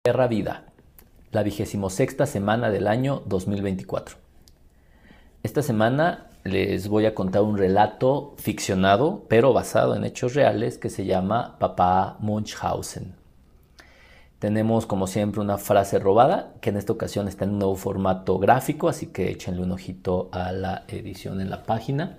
Perra Vida, la 26ª semana del año 2024. Esta semana les voy a contar un relato ficcionado, pero basado en hechos reales, que se llama Papá Munchausen. Tenemos, como siempre, una frase robada, que en esta ocasión está en un nuevo formato gráfico, así que échenle un ojito a la edición en la página.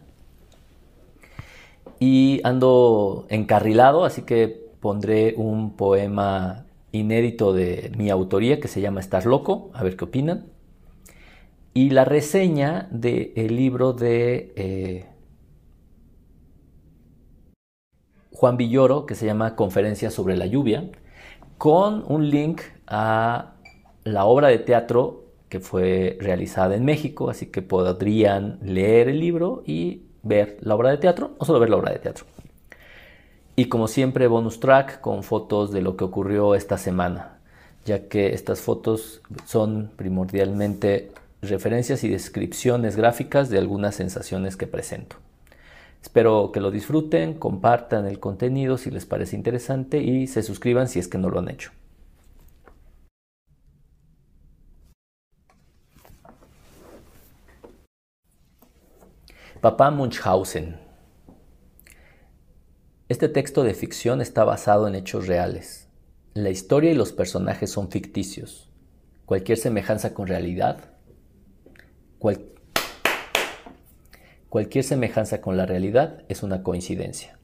Y ando encarrilado, así que pondré un poema inédito de mi autoría que se llama Estás loco, a ver qué opinan. Y la reseña del libro de Juan Villoro, que se llama Conferencias sobre la lluvia, con un link a la obra de teatro que fue realizada en México, así que podrían leer el libro y ver la obra de teatro, o solo ver la obra de teatro. Y como siempre, bonus track con fotos de lo que ocurrió esta semana, ya que estas fotos son primordialmente referencias y descripciones gráficas de algunas sensaciones que presento. Espero que lo disfruten, compartan el contenido si les parece interesante y se suscriban si es que no lo han hecho. Papá Munchausen. Este texto de ficción está basado en hechos reales. La historia y los personajes son ficticios. Cualquier semejanza con realidad, cualquier semejanza con la realidad es una coincidencia.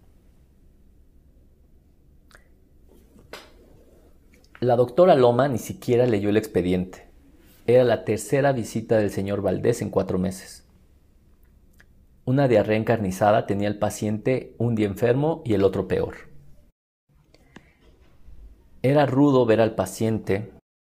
La doctora Loma ni siquiera leyó el expediente. Era la tercera visita del señor Valdés en 4 meses. Una diarrea encarnizada tenía el paciente un día enfermo y el otro peor. Era duro ver al paciente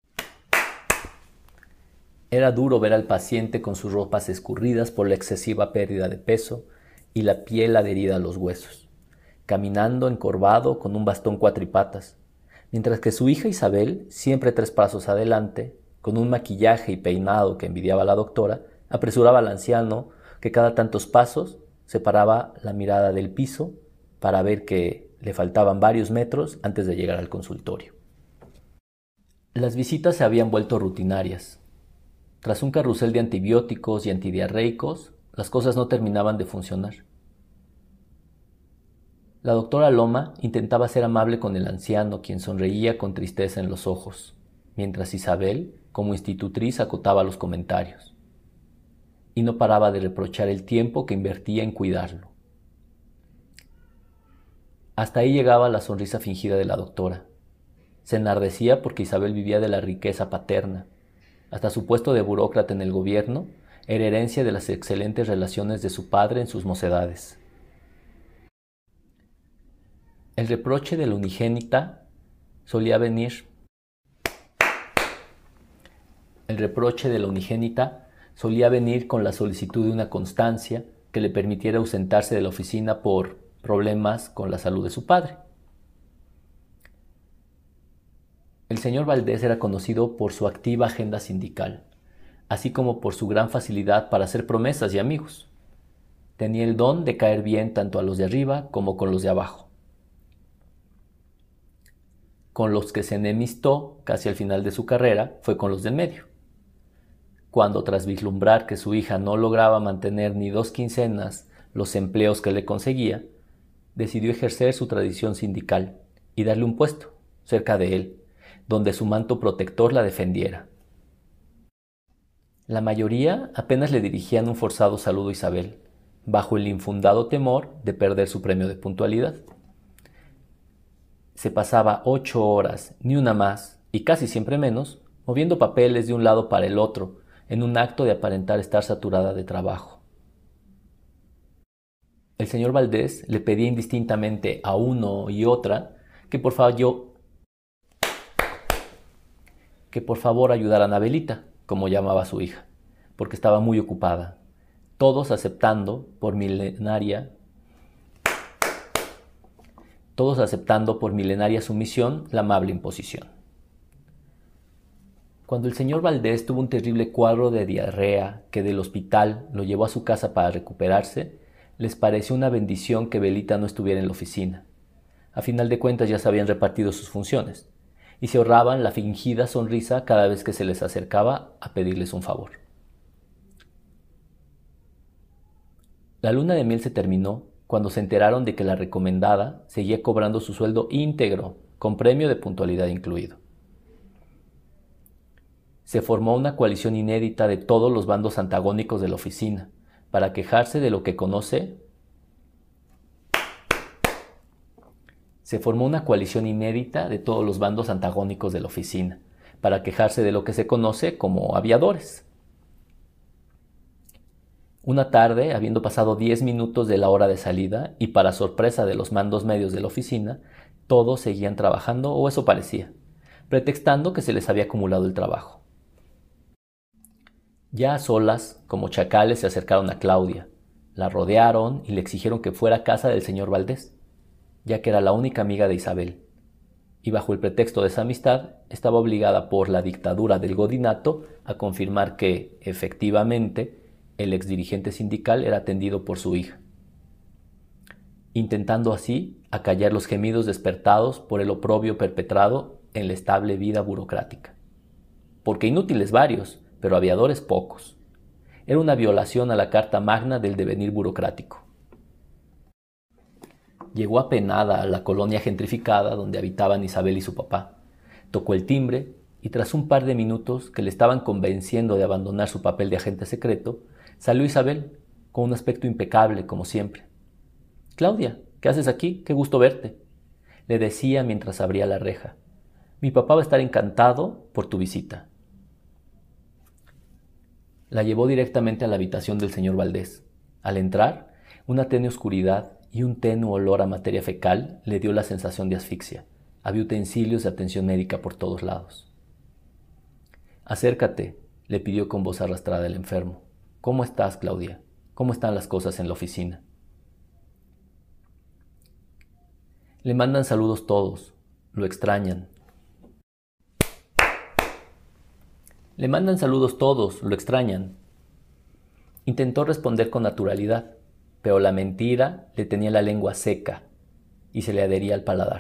con sus ropas escurridas por la excesiva pérdida de peso y la piel adherida a los huesos, caminando encorvado con un bastón cuatripatas, mientras que su hija Isabel, siempre 3 pasos adelante, con un maquillaje y peinado que envidiaba a la doctora, apresuraba al anciano que cada tantos pasos separaba la mirada del piso para ver que le faltaban varios metros antes de llegar al consultorio. Las visitas se habían vuelto rutinarias. Tras un carrusel de antibióticos y antidiarreicos, las cosas no terminaban de funcionar. La doctora Loma intentaba ser amable con el anciano, quien sonreía con tristeza en los ojos, mientras Isabel, como institutriz, acotaba los comentarios. Y no paraba de reprochar el tiempo que invertía en cuidarlo. Hasta ahí llegaba la sonrisa fingida de la doctora. Se enardecía porque Isabel vivía de la riqueza paterna. Hasta su puesto de burócrata en el gobierno era herencia de las excelentes relaciones de su padre en sus mocedades. El reproche de la unigénita solía venir con la solicitud de una constancia que le permitiera ausentarse de la oficina por problemas con la salud de su padre. El señor Valdés era conocido por su activa agenda sindical, así como por su gran facilidad para hacer promesas y amigos. Tenía el don de caer bien tanto a los de arriba como con los de abajo. Con los que se enemistó casi al final de su carrera fue con los del medio, cuando tras vislumbrar que su hija no lograba mantener ni 2 quincenas los empleos que le conseguía, decidió ejercer su tradición sindical y darle un puesto cerca de él, donde su manto protector la defendiera. La mayoría apenas le dirigían un forzado saludo a Isabel, bajo el infundado temor de perder su premio de puntualidad. Se pasaba 8 horas, ni una más, y casi siempre menos, moviendo papeles de un lado para el otro, en un acto de aparentar estar saturada de trabajo. El señor Valdés le pedía indistintamente a uno y otra que por favor ayudaran a Belita, como llamaba a su hija, porque estaba muy ocupada, todos aceptando por milenaria sumisión la amable imposición. Cuando el señor Valdés tuvo un terrible cuadro de diarrea que del hospital lo llevó a su casa para recuperarse, les pareció una bendición que Belita no estuviera en la oficina. A final de cuentas ya se habían repartido sus funciones. y se ahorraban la fingida sonrisa cada vez que se les acercaba a pedirles un favor. La luna de miel se terminó cuando se enteraron de que la recomendada seguía cobrando su sueldo íntegro, con premio de puntualidad incluido. Se formó una coalición inédita de todos los bandos antagónicos de la oficina para quejarse de lo que conoce. Se formó una coalición inédita de todos los bandos antagónicos de la oficina para quejarse de lo que se conoce como aviadores. Una tarde, habiendo pasado 10 minutos de la hora de salida y para sorpresa de los mandos medios de la oficina, todos seguían trabajando, o eso parecía, pretextando que se les había acumulado el trabajo. Ya a solas, como chacales, se acercaron a Claudia, la rodearon y le exigieron que fuera a casa del señor Valdés, ya que era la única amiga de Isabel, y bajo el pretexto de esa amistad estaba obligada por la dictadura del godinato a confirmar que, efectivamente, el exdirigente sindical era atendido por su hija, intentando así acallar los gemidos despertados por el oprobio perpetrado en la estable vida burocrática. Porque inútiles varios, pero aviadores pocos. Era una violación a la carta magna del devenir burocrático. Llegó apenada a la colonia gentrificada donde habitaban Isabel y su papá. Tocó el timbre y tras un par de minutos que le estaban convenciendo de abandonar su papel de agente secreto, salió Isabel con un aspecto impecable como siempre. «Claudia, ¿qué haces aquí? Qué gusto verte», le decía mientras abría la reja. «Mi papá va a estar encantado por tu visita». La llevó directamente a la habitación del señor Valdés. Al entrar, una tenue oscuridad y un tenue olor a materia fecal le dio la sensación de asfixia. Había utensilios de atención médica por todos lados. «Acércate», le pidió con voz arrastrada el enfermo. «¿Cómo estás, Claudia? ¿Cómo están las cosas en la oficina?» «Le mandan saludos todos. Lo extrañan». «Le mandan saludos todos. Lo extrañan». Intentó responder con naturalidad, pero la mentira le tenía la lengua seca y se le adhería al paladar.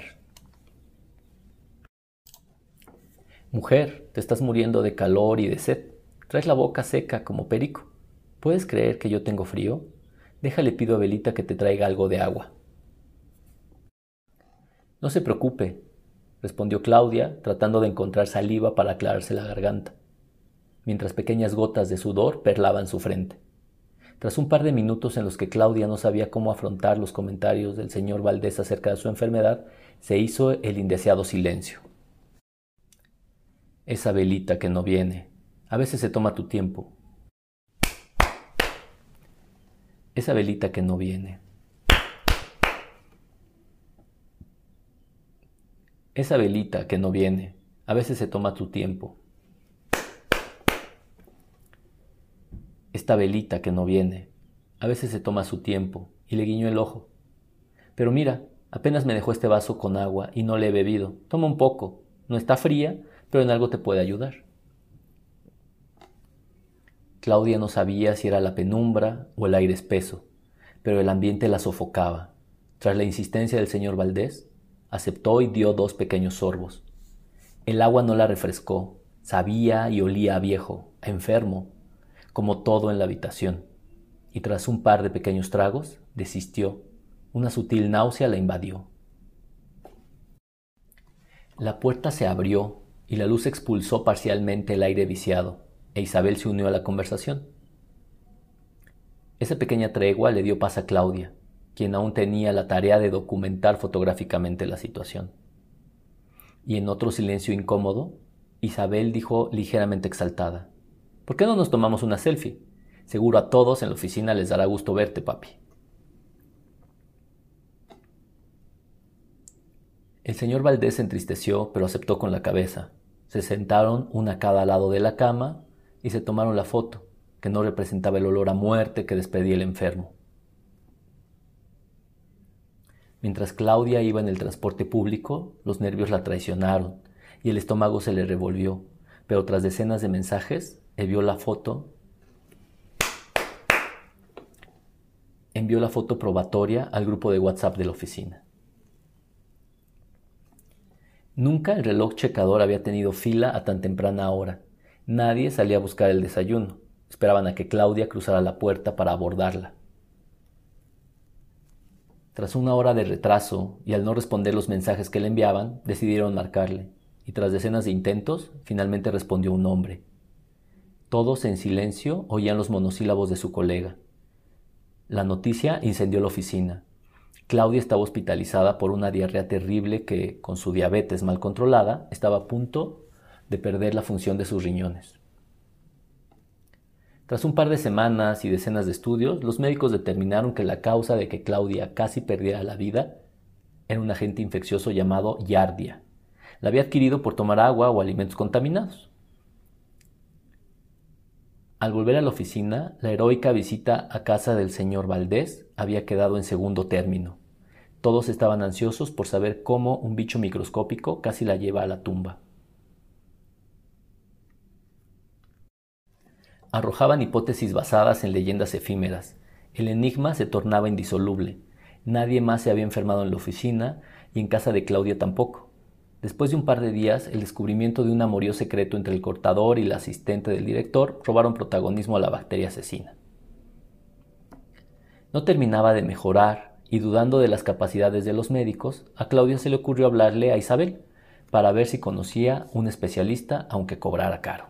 «Mujer, te estás muriendo de calor y de sed. Traes la boca seca como perico. ¿Puedes creer que yo tengo frío? Déjale, pido a Belita que te traiga algo de agua». «No se preocupe», respondió Claudia, tratando de encontrar saliva para aclararse la garganta, mientras pequeñas gotas de sudor perlaban su frente. Tras un par de minutos en los que Claudia no sabía cómo afrontar los comentarios del señor Valdés acerca de su enfermedad, se hizo el indeseado silencio. «Esa Belita que no viene. A veces se toma tu tiempo. Esa Belita que no viene. Esa Belita que no viene. A veces se toma tu tiempo. Esta Belita que no viene. A veces se toma su tiempo», y le guiñó el ojo. «Pero mira, apenas me dejó este vaso con agua y no le he bebido. Toma un poco. No está fría, pero en algo te puede ayudar». Claudia no sabía si era la penumbra o el aire espeso, pero el ambiente la sofocaba. Tras la insistencia del señor Valdés, aceptó y dio 2 pequeños sorbos. El agua no la refrescó, sabía y olía a viejo, a enfermo, como todo en la habitación, y tras un par de pequeños tragos, desistió. Una sutil náusea la invadió. La puerta se abrió y la luz expulsó parcialmente el aire viciado, e Isabel se unió a la conversación. Esa pequeña tregua le dio paz a Claudia, quien aún tenía la tarea de documentar fotográficamente la situación. Y en otro silencio incómodo, Isabel dijo ligeramente exaltada: «¿Por qué no nos tomamos una selfie? Seguro a todos en la oficina les dará gusto verte, papi». El señor Valdés se entristeció, pero aceptó con la cabeza. Se sentaron una a cada lado de la cama y se tomaron la foto, que no representaba el olor a muerte que despedía el enfermo. Mientras Claudia iba en el transporte público, los nervios la traicionaron y el estómago se le revolvió, pero tras decenas de mensajes, envió la foto probatoria al grupo de WhatsApp de la oficina. Nunca el reloj checador había tenido fila a tan temprana hora. Nadie salía a buscar el desayuno. Esperaban a que Claudia cruzara la puerta para abordarla. Tras una hora de retraso y al no responder los mensajes que le enviaban, decidieron marcarle, y tras decenas de intentos, finalmente respondió un hombre. Todos en silencio oían los monosílabos de su colega. La noticia incendió la oficina. Claudia estaba hospitalizada por una diarrea terrible que, con su diabetes mal controlada, estaba a punto de perder la función de sus riñones. Tras un par de semanas y decenas de estudios, los médicos determinaron que la causa de que Claudia casi perdiera la vida era un agente infeccioso llamado Giardia. La había adquirido por tomar agua o alimentos contaminados. Al volver a la oficina, la heroica visita a casa del señor Valdés había quedado en segundo término. Todos estaban ansiosos por saber cómo un bicho microscópico casi la lleva a la tumba. Arrojaban hipótesis basadas en leyendas efímeras. El enigma se tornaba indisoluble. Nadie más se había enfermado en la oficina y en casa de Claudia tampoco. Después de un par de días, el descubrimiento de un amorío secreto entre el cortador y la asistente del director robaron protagonismo a la bacteria asesina. No terminaba de mejorar y, dudando de las capacidades de los médicos, a Claudia se le ocurrió hablarle a Isabel para ver si conocía un especialista, aunque cobrara caro.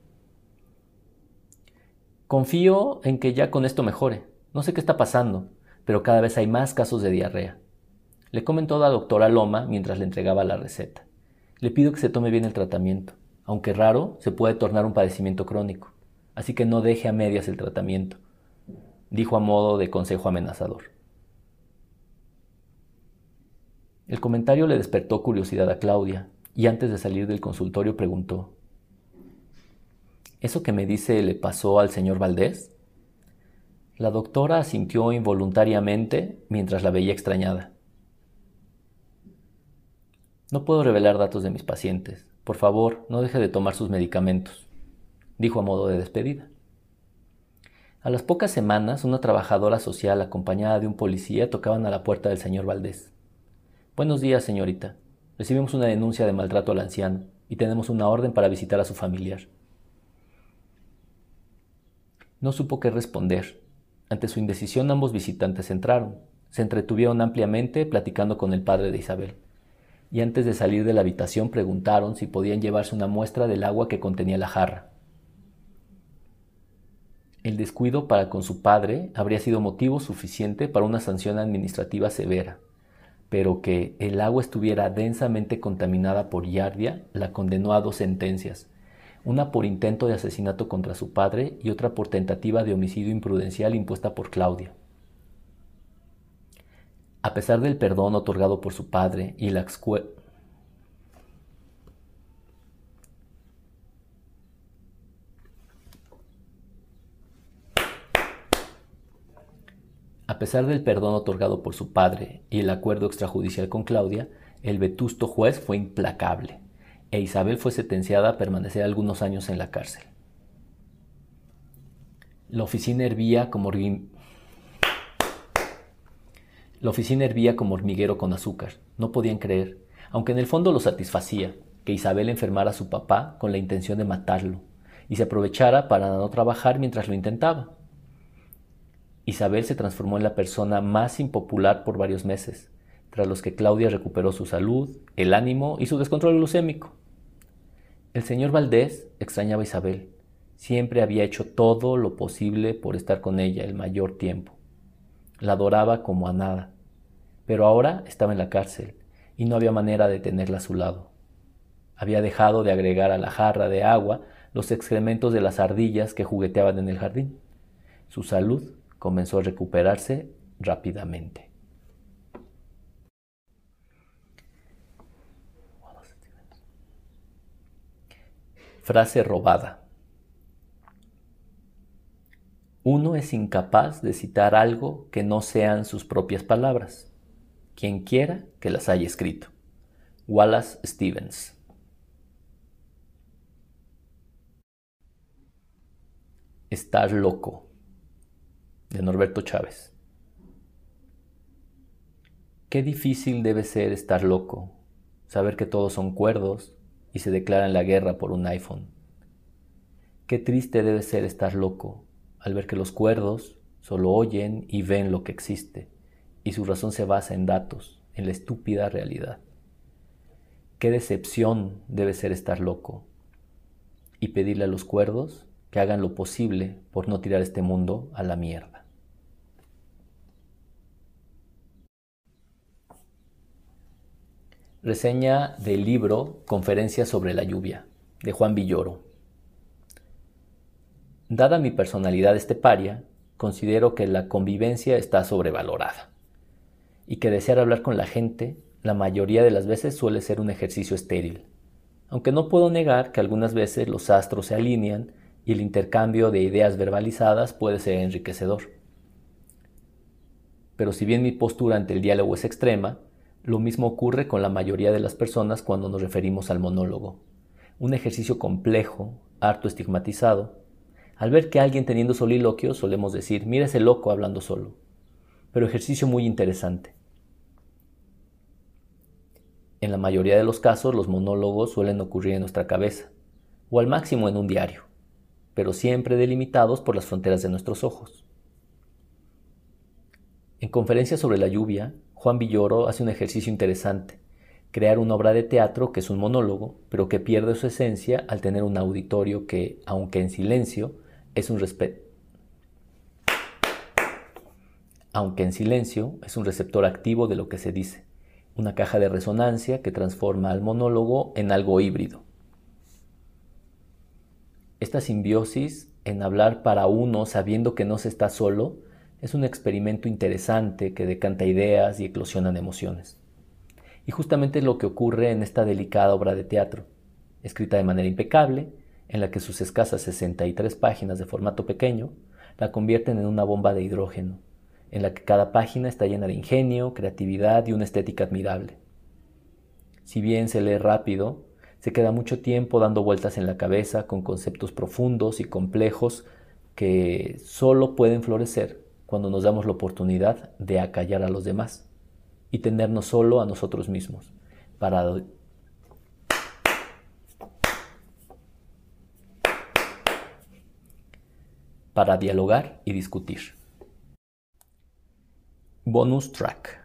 Confío en que ya con esto mejore. No sé qué está pasando, pero cada vez hay más casos de diarrea. Le comentó la doctora Loma mientras le entregaba la receta. Le pido que se tome bien el tratamiento. Aunque raro, se puede tornar un padecimiento crónico. Así que no deje a medias el tratamiento, dijo a modo de consejo amenazador. El comentario le despertó curiosidad a Claudia, y antes de salir del consultorio preguntó: ¿eso que me dice le pasó al señor Valdés? La doctora asintió involuntariamente mientras la veía extrañada. No puedo revelar datos de mis pacientes. Por favor, no deje de tomar sus medicamentos, dijo a modo de despedida. A las pocas semanas, una trabajadora social acompañada de un policía tocaban a la puerta del señor Valdés. Buenos días, señorita. Recibimos una denuncia de maltrato al anciano y tenemos una orden para visitar a su familiar. No supo qué responder. Ante su indecisión, ambos visitantes entraron. Se entretuvieron ampliamente platicando con el padre de Isabel. Y antes de salir de la habitación preguntaron si podían llevarse una muestra del agua que contenía la jarra. El descuido para con su padre habría sido motivo suficiente para una sanción administrativa severa, pero que el agua estuviera densamente contaminada por Giardia la condenó a 2 sentencias, una por intento de asesinato contra su padre y otra por tentativa de homicidio imprudencial impuesta por Claudia. A pesar del perdón otorgado por su padre y la A pesar del perdón otorgado por su padre y el acuerdo extrajudicial con Claudia, el vetusto juez fue implacable, e Isabel fue sentenciada a permanecer algunos años en la cárcel. La oficina hervía como hormiguero con azúcar. No podían creer, aunque en el fondo lo satisfacía, que Isabel enfermara a su papá con la intención de matarlo y se aprovechara para no trabajar mientras lo intentaba. Isabel se transformó en la persona más impopular por varios meses, tras los que Claudia recuperó su salud, el ánimo y su descontrol glucémico. El señor Valdés extrañaba a Isabel. Siempre había hecho todo lo posible por estar con ella el mayor tiempo. La adoraba como a nada, pero ahora estaba en la cárcel y no había manera de tenerla a su lado. Había dejado de agregar a la jarra de agua los excrementos de las ardillas que jugueteaban en el jardín. Su salud comenzó a recuperarse rápidamente. Frase robada. Uno es incapaz de citar algo que no sean sus propias palabras, quien quiera que las haya escrito. Wallace Stevens. Estar loco, de Norberto Chávez. Qué difícil debe ser estar loco, saber que todos son cuerdos y se declaran la guerra por un iPhone. Qué triste debe ser estar loco al ver que los cuerdos solo oyen y ven lo que existe, y su razón se basa en datos, en la estúpida realidad. Qué decepción debe ser estar loco y pedirle a los cuerdos que hagan lo posible por no tirar este mundo a la mierda. Reseña del libro Conferencias sobre la lluvia, de Juan Villoro. Dada mi personalidad esteparia, considero que la convivencia está sobrevalorada y que desear hablar con la gente la mayoría de las veces suele ser un ejercicio estéril, aunque no puedo negar que algunas veces los astros se alinean y el intercambio de ideas verbalizadas puede ser enriquecedor. Pero si bien mi postura ante el diálogo es extrema, lo mismo ocurre con la mayoría de las personas cuando nos referimos al monólogo, un ejercicio complejo, harto estigmatizado. Al ver que alguien teniendo soliloquios solemos decir, mira ese loco hablando solo, pero ejercicio muy interesante. En la mayoría de los casos los monólogos suelen ocurrir en nuestra cabeza, o al máximo en un diario, pero siempre delimitados por las fronteras de nuestros ojos. En Conferencias sobre la lluvia, Juan Villoro hace un ejercicio interesante, crear una obra de teatro que es un monólogo, pero que pierde su esencia al tener un auditorio que, aunque en silencio, es un receptor activo de lo que se dice, una caja de resonancia que transforma al monólogo en algo híbrido. Esta simbiosis en hablar para uno sabiendo que no se está solo es un experimento interesante que decanta ideas y eclosionan emociones. Y justamente es lo que ocurre en esta delicada obra de teatro, escrita de manera impecable, en la que sus escasas 63 páginas de formato pequeño la convierten en una bomba de hidrógeno, en la que cada página está llena de ingenio, creatividad y una estética admirable. Si bien se lee rápido, se queda mucho tiempo dando vueltas en la cabeza con conceptos profundos y complejos que solo pueden florecer cuando nos damos la oportunidad de acallar a los demás y tenernos solo a nosotros mismos para dialogar y discutir. Bonus track.